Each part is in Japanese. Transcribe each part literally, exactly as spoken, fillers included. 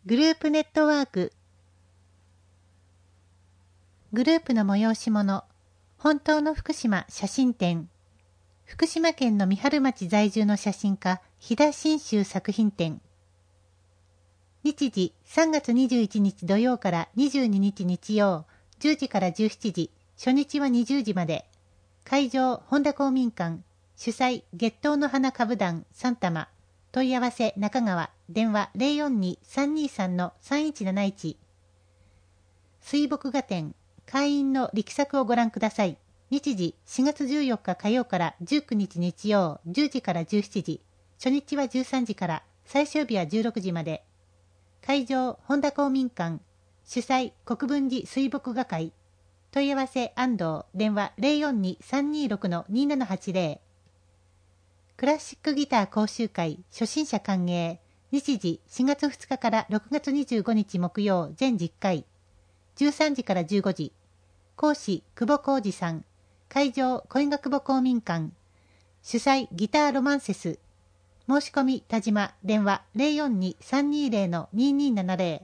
グループネットワーク。グループの催し物、本当の福島写真展。福島県の三春町在住の写真家、飛田真修作品展。日時さんがつにじゅういちにち土曜からにじゅうににち日曜、じゅうじからじゅうしちじ、初日はにじゅうじまで。会場、本田公民館。主催、月桃の花歌舞団さん玉。問い合わせ、中川。電話 ゼロよんに さんにさん さんいちなないち。水墨画展。会員の力作をご覧ください。日時しがつじゅうよっか火曜からじゅうくにち日曜、じゅうじからじゅうしちじ。初日はじゅうさんじから、最終日はじゅうろくじまで。会場、本田公民館。主催、国分寺水墨画会。問い合わせ、安藤。電話 ゼロよんに さんにろく にななはちゼロ。クラシックギター講習会、初心者歓迎。日時しがつふつかからろくがつにじゅうごにち木曜、全じゅっかい。じゅうさんじからじゅうごじ。講師、久保浩二さん。会場、小賀久保公民館。主催、ギターロマンセス。申し込み、田島。電話 ゼロよんに さんにゼロ ににななゼロ。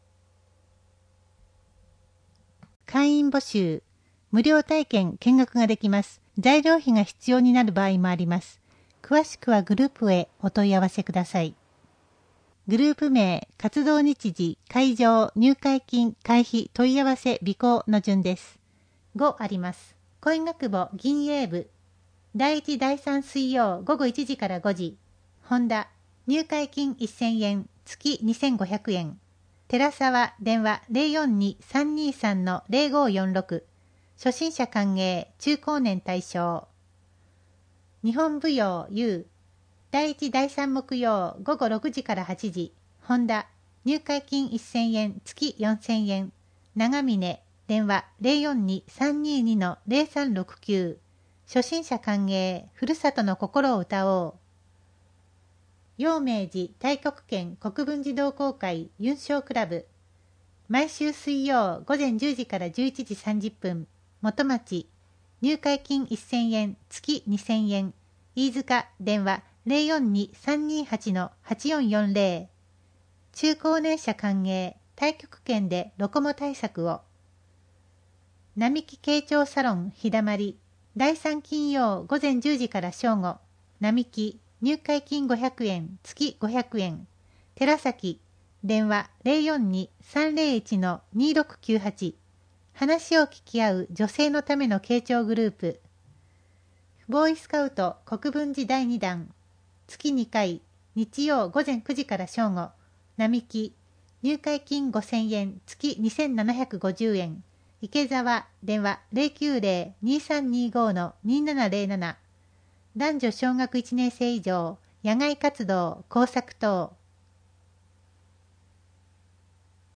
会員募集。無料体験見学ができます。材料費が必要になる場合もあります。詳しくはグループへお問い合わせください。グループ名、活動日時、会場、入会金、会費、問い合わせ、備考の順です。ごあります。小賀久保銀営部。だいいちだいさん水曜午後いちじからごじ。本田。入会金せんえん、月にせんごひゃくえん。寺沢。電話 ゼロよんに さんにさん ゼロごよんろく。初心者歓迎、中高年対象。日本舞踊 U。だいいちだいさん木曜午後ろくじからはちじ。本田。入会金せんえん、月よんせんえん。長峰。電話 ゼロよんに さんにに ゼロさんろくきゅう。初心者歓迎、ふるさとの心を歌おう。陽明寺太極拳国分寺同好会ユンショークラブ。毎週水曜午前じゅうじからじゅういちじさんじゅっぷん。元町。入会金せんえん、月にせんえん。飯塚。電話 ゼロよんに さんにはち はちよんよんゼロ。中高年者歓迎、太極拳でロコモ対策を。並木慶長サロン日だまり。だいさん金曜午前じゅうじから正午。並木。入会金ごひゃくえん、月ごひゃくえん。寺崎。電話 ゼロよんに さんゼロいち にろくきゅうはち。話を聞き合う女性のための慶長グループ。ボーイスカウト国分寺だいに弾。月にかい。日曜午前くじから正午。並木。入会金ごせんえん、月にせんななひゃくごじゅうえん。池澤。電話 ゼロきゅうゼロ にさんにご にななゼロなな。男女小学いちねん生以上、野外活動、工作等。